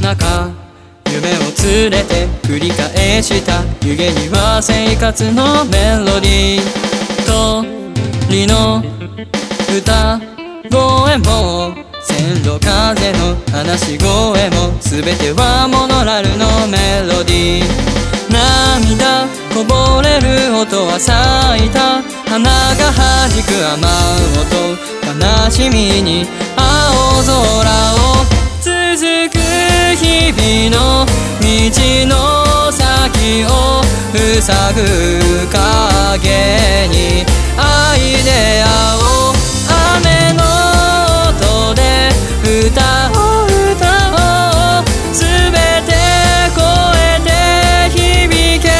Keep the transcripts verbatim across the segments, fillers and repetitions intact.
中夢を連れて繰り返した湯気には生活のメロディー鳥の歌声も線路風の話し声も全てはモノラルのメロディー涙こぼれる音は咲いた花が弾く雨音悲しみに青空を続く日々の道の先を塞ぐ影に愛で会おう雨の音で歌おう歌おう全て超えて響け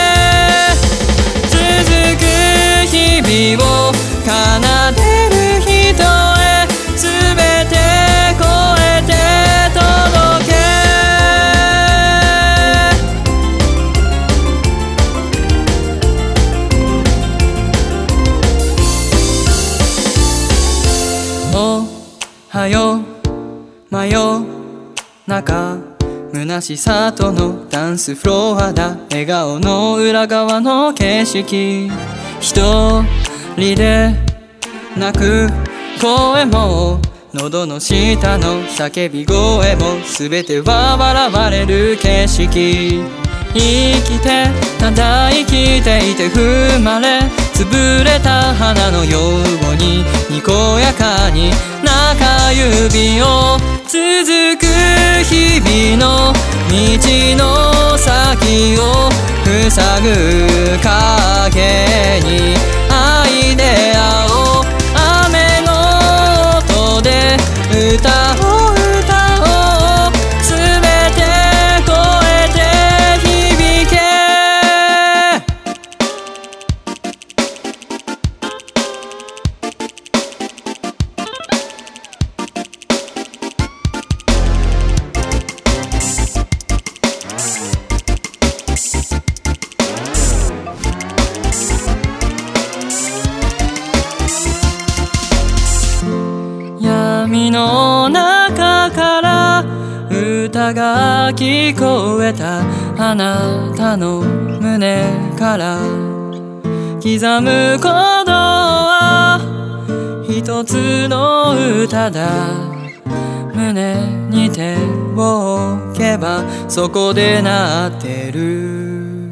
続く日々を奏でる人へ全て超えて届けおはよう真夜中虚しさとのダンスフロアだ笑顔の裏側の景色一人で泣く声も喉の下の叫び声も全ては笑われる景色生きてただ生きていて踏まれ潰れた花のようににこやかに中指を続く日々の道の先を塞ぐ影に愛で会おう雨の音で歌おう歌おう全て超えて響け闇の中から歌が聞こえたあなたの胸から刻む鼓動は一つの歌だ胸に手を置けばそこで鳴ってる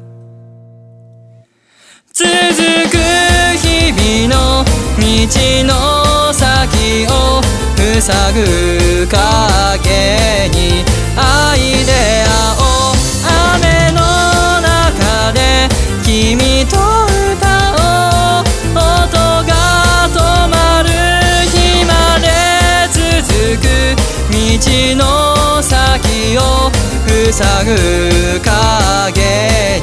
続く日々の道の先を塞ぐ影に愛で会おう雨の中で君と歌おう音が止まる日まで続く道の先を塞ぐ影